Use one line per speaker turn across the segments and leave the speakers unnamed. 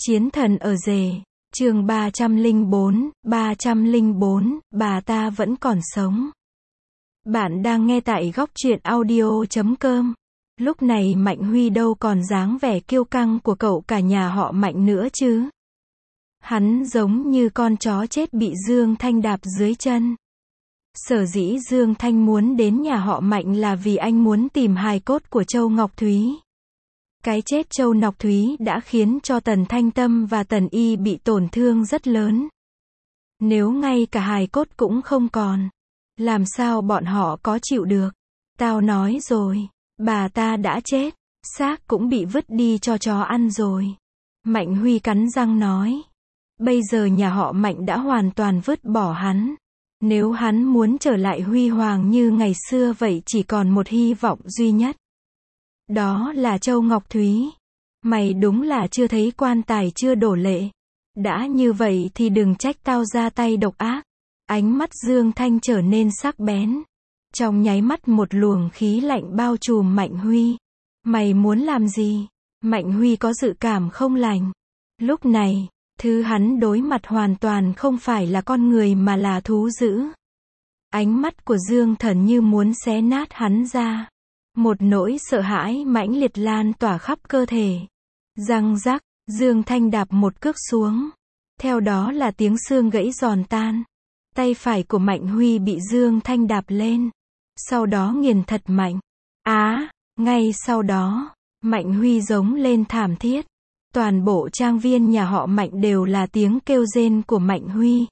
Chiến thần ở rể, chương 304, bà ta vẫn còn sống. Bạn đang nghe tại góc truyện audio.com. Lúc này Mạnh Huy đâu còn dáng vẻ kiêu căng của cậu cả nhà họ Mạnh nữa chứ. Hắn giống như con chó chết bị Dương Thanh đạp dưới chân. Sở dĩ Dương Thanh muốn đến nhà họ Mạnh là vì anh muốn tìm hài cốt của Châu Ngọc Thúy. Cái chết Châu Ngọc Thúy đã khiến cho Tần Thanh Tâm và Tần Y bị tổn thương rất lớn. Nếu ngay cả hài cốt cũng không còn, làm sao bọn họ có chịu được? Tao nói rồi, bà ta đã chết, xác cũng bị vứt đi cho chó ăn rồi. Mạnh Huy cắn răng nói. Bây giờ nhà họ Mạnh đã hoàn toàn vứt bỏ hắn. Nếu hắn muốn trở lại huy hoàng như ngày xưa vậy chỉ còn một hy vọng duy nhất. Đó là Châu Ngọc Thúy. Mày đúng là chưa thấy quan tài chưa đổ lệ. Đã như vậy thì đừng trách tao ra tay độc ác. Ánh mắt Dương Thanh trở nên sắc bén. Trong nháy mắt một luồng khí lạnh bao trùm Mạnh Huy. Mày muốn làm gì? Mạnh Huy có dự cảm không lành. Lúc này, thứ hắn đối mặt hoàn toàn không phải là con người mà là thú dữ. Ánh mắt của Dương Thần như muốn xé nát hắn ra. Một nỗi sợ hãi mãnh liệt lan tỏa khắp cơ thể. Răng rắc, Dương Thanh đạp một cước xuống. Theo đó là tiếng xương gãy giòn tan. Tay phải của Mạnh Huy bị Dương Thanh đạp lên. Sau đó nghiền thật mạnh. Ngay sau đó, Mạnh Huy giống lên thảm thiết. Toàn bộ trang viên nhà họ Mạnh đều là tiếng kêu rên của Mạnh Huy.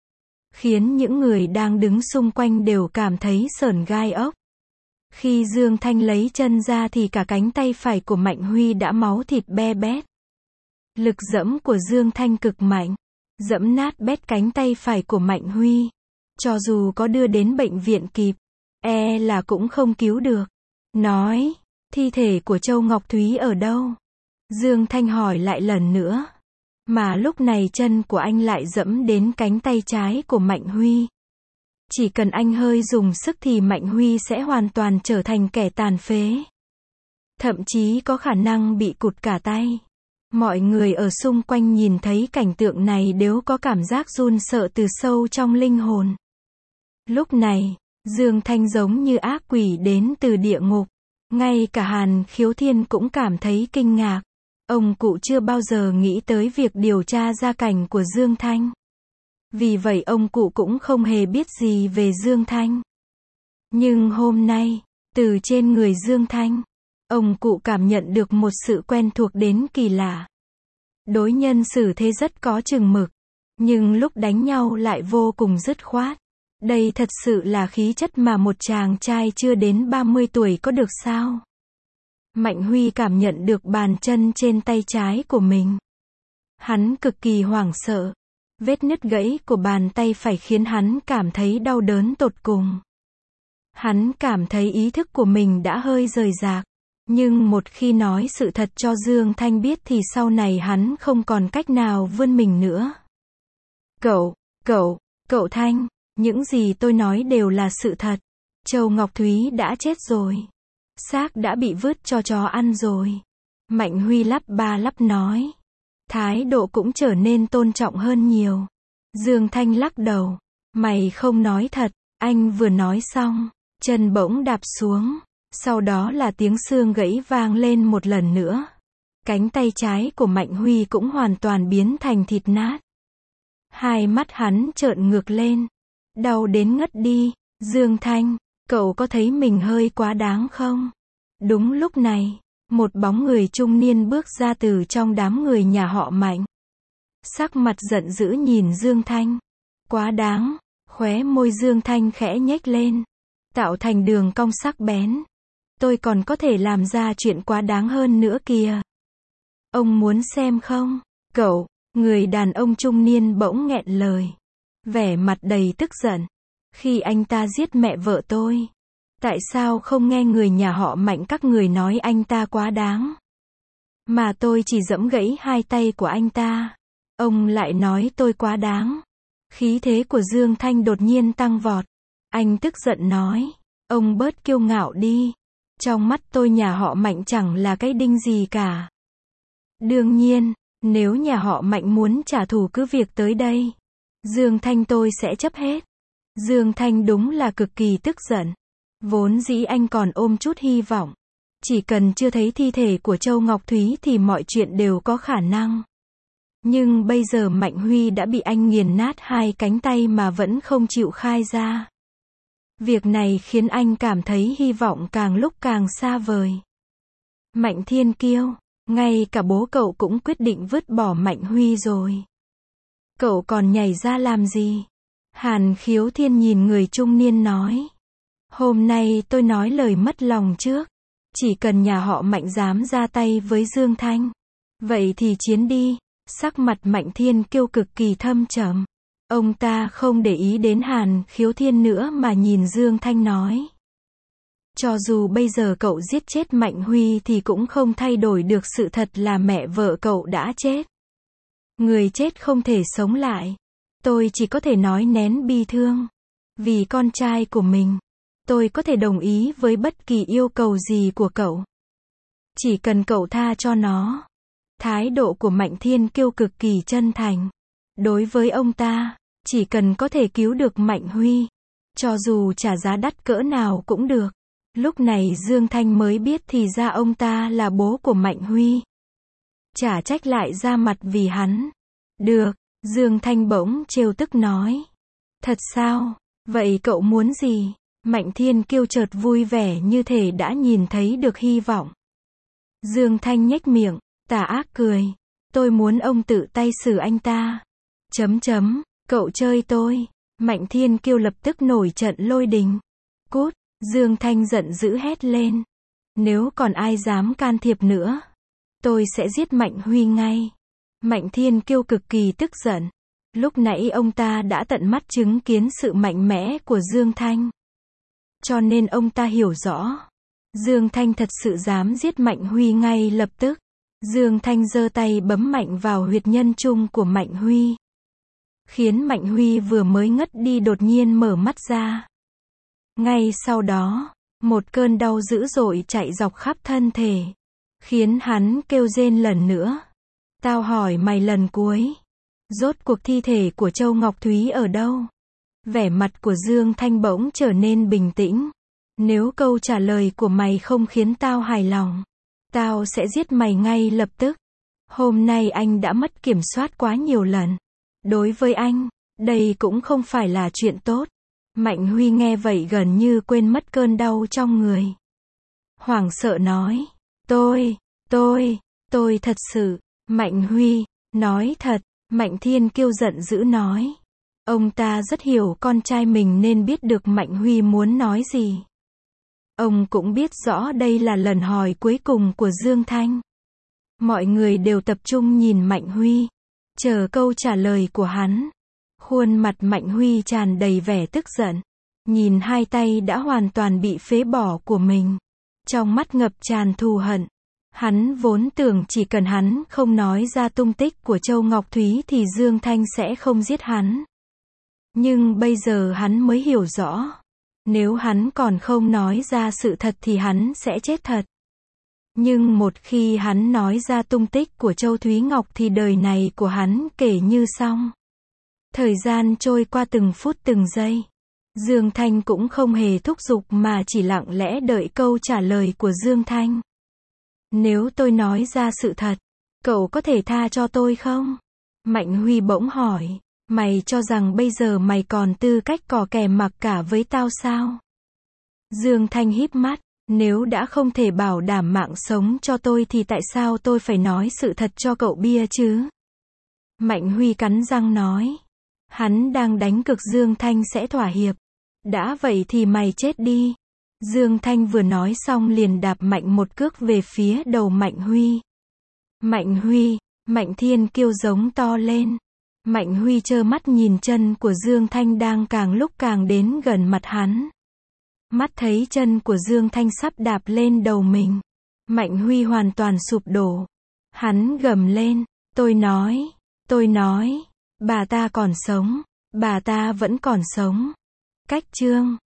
Khiến những người đang đứng xung quanh đều cảm thấy sởn gai ốc. Khi Dương Thanh lấy chân ra thì cả cánh tay phải của Mạnh Huy đã máu thịt be bét. Lực giẫm của Dương Thanh cực mạnh. Giẫm nát bét cánh tay phải của Mạnh Huy. Cho dù có đưa đến bệnh viện kịp, là cũng không cứu được. Nói, thi thể của Châu Ngọc Thúy ở đâu? Dương Thanh hỏi lại lần nữa. Mà lúc này chân của anh lại giẫm đến cánh tay trái của Mạnh Huy. Chỉ cần anh hơi dùng sức thì Mạnh Huy sẽ hoàn toàn trở thành kẻ tàn phế. Thậm chí có khả năng bị cụt cả tay. Mọi người ở xung quanh nhìn thấy cảnh tượng này đều có cảm giác run sợ từ sâu trong linh hồn. Lúc này, Dương Thanh giống như ác quỷ đến từ địa ngục. Ngay cả Hàn Khiếu Thiên cũng cảm thấy kinh ngạc. Ông cụ chưa bao giờ nghĩ tới việc điều tra gia cảnh của Dương Thanh. Vì vậy ông cụ cũng không hề biết gì về Dương Thanh. Nhưng hôm nay, từ trên người Dương Thanh, ông cụ cảm nhận được một sự quen thuộc đến kỳ lạ. Đối nhân xử thế rất có chừng mực, nhưng lúc đánh nhau lại vô cùng dứt khoát. Đây thật sự là khí chất mà một chàng trai chưa đến 30 tuổi có được sao? Mạnh Huy cảm nhận được bàn chân trên tay trái của mình. Hắn cực kỳ hoảng sợ. Vết nứt gãy của bàn tay phải khiến hắn cảm thấy đau đớn tột cùng. Hắn cảm thấy ý thức của mình đã hơi rời rạc. Nhưng một khi nói sự thật cho Dương Thanh biết thì sau này hắn không còn cách nào vươn mình nữa. Cậu Thanh, những gì tôi nói đều là sự thật. Châu Ngọc Thúy đã chết rồi. Xác đã bị vứt cho chó ăn rồi. Mạnh Huy lắp ba lắp nói. Thái độ cũng trở nên tôn trọng hơn nhiều. Dương Thanh lắc đầu. Mày không nói thật. Anh vừa nói xong, chân bỗng đạp xuống. Sau đó là tiếng xương gãy vang lên một lần nữa. Cánh tay trái của Mạnh Huy cũng hoàn toàn biến thành thịt nát. Hai mắt hắn trợn ngược lên. Đau đến ngất đi. Dương Thanh, cậu có thấy mình hơi quá đáng không? Đúng lúc này, một bóng người trung niên bước ra từ trong đám người nhà họ Mạnh. Sắc mặt giận dữ nhìn Dương Thanh. Quá đáng. Khóe môi Dương Thanh khẽ nhếch lên, tạo thành đường cong sắc bén. Tôi còn có thể làm ra chuyện quá đáng hơn nữa kìa. Ông muốn xem không? Người đàn ông trung niên bỗng nghẹn lời. Vẻ mặt đầy tức giận. Khi anh ta giết mẹ vợ tôi, tại sao không nghe người nhà họ Mạnh các người nói anh ta quá đáng? Mà tôi chỉ giẫm gãy hai tay của anh ta. Ông lại nói tôi quá đáng. Khí thế của Dương Thanh đột nhiên tăng vọt. Anh tức giận nói. Ông bớt kiêu ngạo đi. Trong mắt tôi nhà họ Mạnh chẳng là cái đinh gì cả. Đương nhiên, Nếu nhà họ Mạnh muốn trả thù cứ việc tới đây. Dương Thanh tôi sẽ chấp hết. Dương Thanh đúng là cực kỳ tức giận. Vốn dĩ anh còn ôm chút hy vọng. Chỉ cần chưa thấy thi thể của Châu Ngọc Thúy thì mọi chuyện đều có khả năng. Nhưng bây giờ Mạnh Huy đã bị anh nghiền nát hai cánh tay mà vẫn không chịu khai ra. Việc này khiến anh cảm thấy hy vọng càng lúc càng xa vời. Mạnh Thiên Kiêu, ngay cả bố cậu cũng quyết định vứt bỏ Mạnh Huy rồi. Cậu còn nhảy ra làm gì? Hàn Khiếu Thiên nhìn người trung niên nói. Hôm nay tôi nói lời mất lòng trước. Chỉ cần nhà họ Mạnh dám ra tay với Dương Thanh. Vậy thì chiến đi. Sắc mặt Mạnh Thiên Kiêu cực kỳ thâm trầm. Ông ta không để ý đến Hàn Khiếu Thiên nữa mà nhìn Dương Thanh nói. Cho dù bây giờ cậu giết chết Mạnh Huy thì cũng không thay đổi được sự thật là mẹ vợ cậu đã chết. Người chết không thể sống lại. Tôi chỉ có thể nói nén bi thương. Vì con trai của mình. Tôi có thể đồng ý với bất kỳ yêu cầu gì của cậu. Chỉ cần cậu tha cho nó. Thái độ của Mạnh Thiên Kiêu cực kỳ chân thành. Đối với ông ta, chỉ cần có thể cứu được Mạnh Huy. Cho dù trả giá đắt cỡ nào cũng được. Lúc này Dương Thanh mới biết thì ra ông ta là bố của Mạnh Huy. Chả trách lại ra mặt vì hắn. Được, Dương Thanh bỗng trêu tức nói. Thật sao? Vậy cậu muốn gì? Mạnh Thiên Kiêu chợt vui vẻ như thể đã nhìn thấy được hy vọng. Dương Thanh nhếch miệng, tà ác cười. Tôi muốn ông tự tay xử anh ta. Cậu chơi tôi. Mạnh Thiên Kiêu lập tức nổi trận lôi đình. Cút, Dương Thanh giận dữ hét lên. Nếu còn ai dám can thiệp nữa, tôi sẽ giết Mạnh Huy ngay. Mạnh Thiên Kiêu cực kỳ tức giận. Lúc nãy ông ta đã tận mắt chứng kiến sự mạnh mẽ của Dương Thanh. Cho nên ông ta hiểu rõ. Dương Thanh thật sự dám giết Mạnh Huy ngay lập tức. Dương Thanh giơ tay bấm mạnh vào huyệt nhân trung của Mạnh Huy. Khiến Mạnh Huy vừa mới ngất đi đột nhiên mở mắt ra. Ngay sau đó, một cơn đau dữ dội chạy dọc khắp thân thể. Khiến hắn kêu rên lần nữa. Tao hỏi mày lần cuối. Rốt cuộc thi thể của Châu Ngọc Thúy ở đâu? Vẻ mặt của Dương Thanh bỗng trở nên bình tĩnh. Nếu câu trả lời của mày không khiến tao hài lòng, tao sẽ giết mày ngay lập tức. Hôm nay anh đã mất kiểm soát quá nhiều lần. Đối với anh, đây cũng không phải là chuyện tốt. Mạnh Huy nghe vậy gần như quên mất cơn đau trong người. Hoảng sợ nói. Tôi thật sự. Mạnh Huy, nói thật. Mạnh Thiên Kiêu giận dữ nói. Ông ta rất hiểu con trai mình nên biết được Mạnh Huy muốn nói gì. Ông cũng biết rõ đây là lần hỏi cuối cùng của Dương Thanh. Mọi người đều tập trung nhìn Mạnh Huy, chờ câu trả lời của hắn. Khuôn mặt Mạnh Huy tràn đầy vẻ tức giận. Nhìn hai tay đã hoàn toàn bị phế bỏ của mình. Trong mắt ngập tràn thù hận. Hắn vốn tưởng chỉ cần hắn không nói ra tung tích của Châu Ngọc Thúy thì Dương Thanh sẽ không giết hắn. Nhưng bây giờ hắn mới hiểu rõ. Nếu hắn còn không nói ra sự thật thì hắn sẽ chết thật. Nhưng một khi hắn nói ra tung tích của Châu Thúy Ngọc thì đời này của hắn kể như xong. Thời gian trôi qua từng phút từng giây. Dương Thanh cũng không hề thúc giục mà chỉ lặng lẽ đợi câu trả lời của Dương Thanh. Nếu tôi nói ra sự thật, cậu có thể tha cho tôi không? Mạnh Huy bỗng hỏi. Mày cho rằng bây giờ mày còn tư cách cò kè mặc cả với tao sao? Dương Thanh híp mắt. Nếu đã không thể bảo đảm mạng sống cho tôi thì tại sao tôi phải nói sự thật cho cậu bia chứ? Mạnh Huy cắn răng nói. Hắn đang đánh cược Dương Thanh sẽ thỏa hiệp. Đã vậy thì mày chết đi. Dương Thanh vừa nói xong liền đạp mạnh một cước về phía đầu Mạnh Huy. Mạnh Huy, Mạnh Thiên Kiêu giống to lên. Mạnh Huy trơ mắt nhìn chân của Dương Thanh đang càng lúc càng đến gần mặt hắn. Mắt thấy chân của Dương Thanh sắp đạp lên đầu mình. Mạnh Huy hoàn toàn sụp đổ. Hắn gầm lên. Tôi nói, bà ta còn sống. Bà ta vẫn còn sống. Cách chương